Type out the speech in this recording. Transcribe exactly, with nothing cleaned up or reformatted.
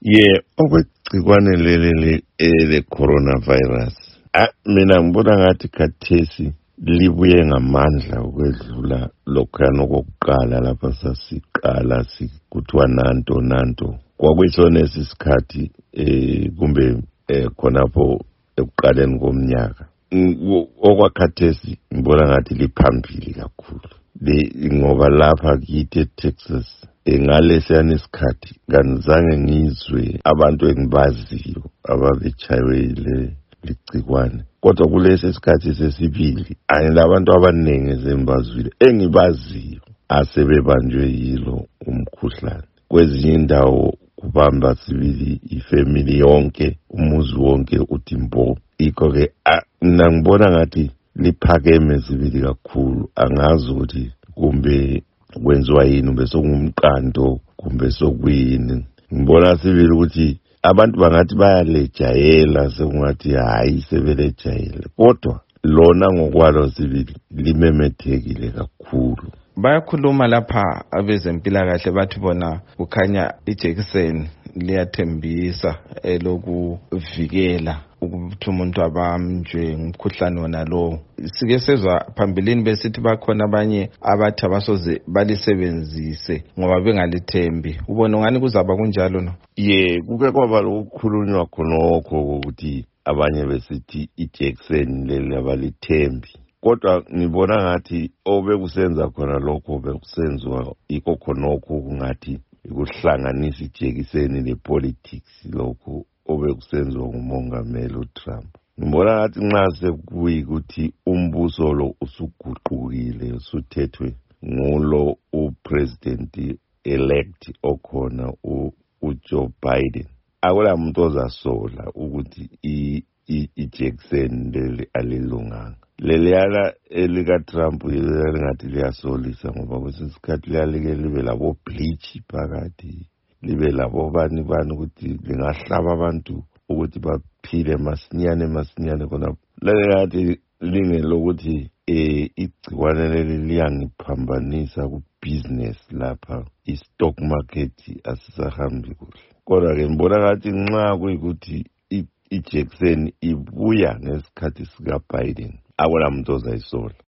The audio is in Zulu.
Ye okwegcikwane leli ele coronavirus. Ah mina ngibona ngathi khathesi libuye ngamandla ukwedlula lokhana okokuqala lapha sasiqala sikuthiwa nanto nanto. Kwakuyisona isikhathi eh kumbe eh khonapho ekuqaleni komnyaka. Okwakhathesi ngibona ngathi liphambili kakhulu. Le ngoba lapha kithi eTexas engalesiyana isikhathi kanizange ngizwe abantu engibaziyo ababechaywe ligcikwane, kodwa kulesi isikhathi sesibili ayinabantu abaningi zembazwile engibaziyo asebebanjwe yilo umkhuhlane. Kwezinye indawo kubamba sibili ifamily yonke, umuzi wonke uthi mbo. Ikho ke mina ngibona ngathi liphakeme sibili kakhulu. Angazi ukuthi kumbe kwenziwa yini bese ngumqanto kumbe sokuyini. Ngibona sibili ukuthi abantu bangathi bayalejayela sekungathi hayi sebelejayele, kodwa lona ngokwalo sibili limemethekile kakhulu. Bayakhuluma lapha abezempilakahle bathi bona kukhanya ijekiseni liyathembisa elokuvikela ukuthi umuntu abamjwe ngumkhuhlane wona lowo. Sike sezwa phambilini besithi bakhona abanye abathi abasoze balisebenzise ngoba bengalithembi. Ubona ngani kuzaba kunjalo no? Ye kuke kwaba lokukhulunywa khonokho ukuthi abanye besithi ijekiseni leli abalithembi, kodwa ngibona ngathi obekusenza khona lokho bekusenziwa iko khonokho kungathi ukuhlanganisa ijekiseni lepolitics lokho obekusenziwa ngumongameli uTrump. Ngibona ngathi nxa sekuyikuthi umbuso lo usuguqukile usuthethwe ngulo upresident elect okhona uJoe Biden, akula muntu ozasola ukuthi ijekiseni leli alilunganga. Leliyana elikaTrump lingathi liyasolisa ngoba kwesikhathi liyalike libe labo bleach phakathi, libe labo bani bani ukuthi lingahlaba abantu ukuthi baphile masinyane masinyane khona. Lelikathi lingelokuthi eh igcikwane leli liyangiphambanisa kubusiness lapha, istock market asisahambi kuhle. Kodwa ke ngibona ngathi nxa kuyikuthi ijekiseni ibuya ngesikhathi sika Biden akula muntu ozayisola.